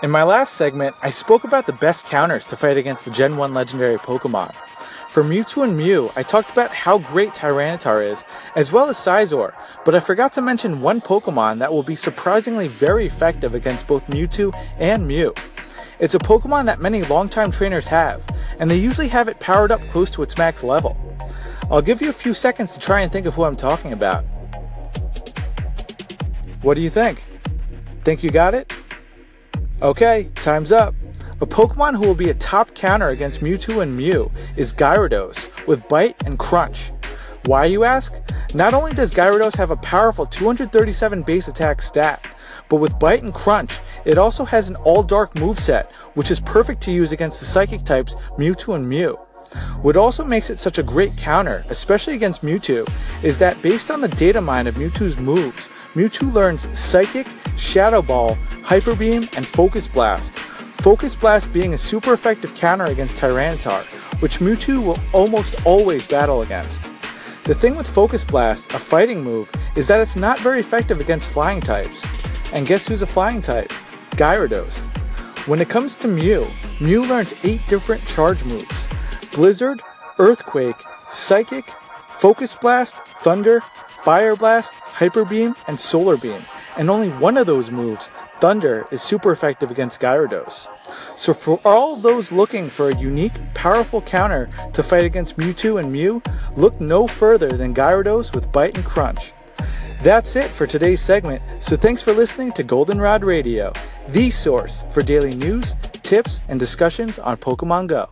In my last segment, I spoke about the best counters to fight against the Gen 1 legendary Pokemon. For Mewtwo and Mew, I talked about how great Tyranitar is, as well as Scizor, but I forgot to mention one Pokemon that will be surprisingly very effective against both Mewtwo and Mew. It's a Pokemon that many longtime trainers have, and they usually have it powered up close to its max level. I'll give you a few seconds to try and think of who I'm talking about. What do you think? Think you got it? Okay, time's up. A Pokemon who will be a top counter against Mewtwo and Mew is Gyarados, with Bite and Crunch. Why, you ask? Not only does Gyarados have a powerful 237 base attack stat, but with Bite and Crunch, it also has an all-dark moveset, which is perfect to use against the Psychic types Mewtwo and Mew. What also makes it such a great counter, especially against Mewtwo, is that based on the data mine of Mewtwo's moves, Mewtwo learns Psychic, Shadow Ball, Hyper Beam, and Focus Blast. Focus Blast being a super effective counter against Tyranitar, which Mewtwo will almost always battle against. The thing with Focus Blast, a fighting move, is that it's not very effective against flying types. And guess who's a flying type? Gyarados. When it comes to Mew, Mew learns 8 different charge moves: Blizzard, Earthquake, Psychic, Focus Blast, Thunder, Fire Blast, Hyper Beam, and Solar Beam, and only one of those moves, Thunder, is super effective against Gyarados. So for all those looking for a unique, powerful counter to fight against Mewtwo and Mew, look no further than Gyarados with Bite and Crunch. That's it for today's segment, so thanks for listening to Goldenrod Radio, the source for daily news, tips, and discussions on Pokemon Go.